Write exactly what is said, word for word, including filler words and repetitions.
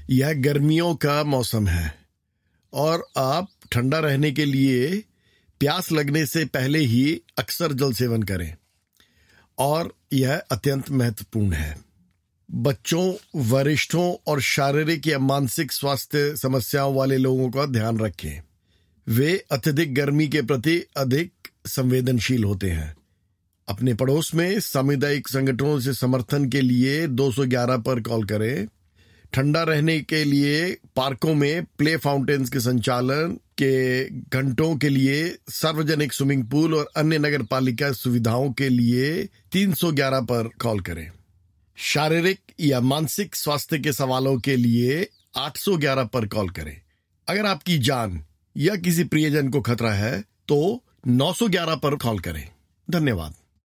यह गर्मियों का मौसम है और आप ठंडा रहने के लिए प्यास लगने से पहले ही अक्सर जल सेवन करें और यह अत्यंत महत्वपूर्ण है। बच्चों, वरिष्ठों और शारीरिक या मानसिक स्वास्थ्य समस्याओं वाले लोगों का ध्यान रखें। वे अत्यधिक गर्मी के प्रति अधिक संवेदनशील होते हैं। अपने पड़ोस में सामुदायिक संगठनों से समर्थन के लिए दो सौ ग्यारह पर कॉल करें। ठंडा रहने के लिए पार्कों में प्ले फाउंटेन्स के संचालन के घंटों के लिए सार्वजनिक स्विमिंग पूल और अन्य नगर पालिका सुविधाओं के लिए तीन सौ ग्यारह पर कॉल करें। शारीरिक या मानसिक स्वास्थ्य के सवालों के लिए आठ सौ ग्यारह पर कॉल करें। अगर आपकी जान या किसी प्रियजन को खतरा है तो नौ सौ ग्यारह पर कॉल करें। धन्यवाद।